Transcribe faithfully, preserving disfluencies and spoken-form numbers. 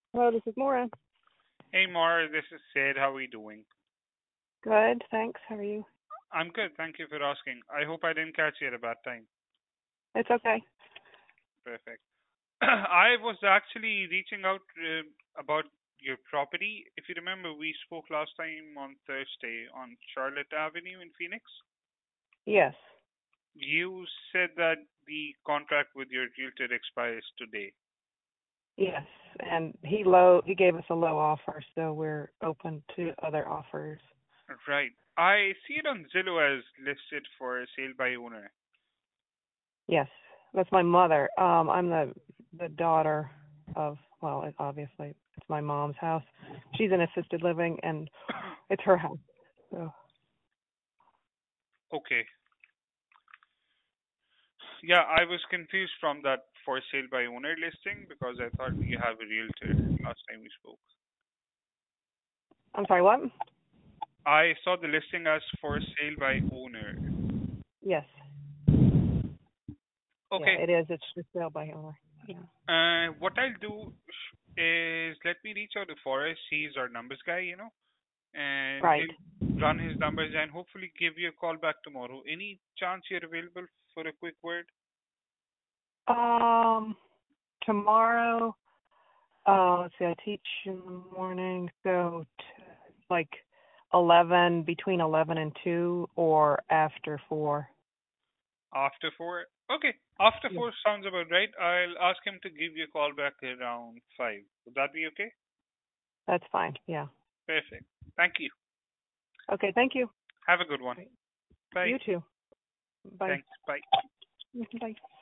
Hello, this is Maura. Hey Mar, this is Sid. How are you doing? Good, thanks. How are you? I'm good, thank you for asking. I hope I didn't catch you at a bad time. It's okay. Perfect. I was actually reaching out uh, about your property. If you remember, we spoke last time on Thursday on Charlotte Avenue in Phoenix. Yes, You said that the contract with your realtor expires today. yes. And he low he gave us a low offer, so we're open to other offers. Right. I see it on Zillow as listed for sale by owner. Yes, that's my mother. Um, I'm the the daughter of well, it, obviously it's my mom's house. She's in assisted living, and it's her house. So Okay. Yeah, I was confused from that for sale by owner listing because I thought you have a realtor last time we spoke. I'm sorry. What? I saw the listing as for sale by owner. Yes, yeah, Okay. it is. It's for sale by owner. Yeah. Uh, what I'll do is let me reach out to Forrest. He's our numbers guy, you know, and Right. he'll run his numbers and hopefully give you a call back tomorrow. Any chance you're available for a quick word? Um, tomorrow. Uh, let's see, I teach in the morning, so t- like eleven, between eleven and two, or after four. After four? Okay. After Yeah. four sounds about right. I'll ask him to give you a call back around five. Would that be okay? That's fine. Yeah. Perfect. Thank you. Okay, thank you. Have a good one. Right. Bye. You too. Bye. Thanks. Bye. Bye.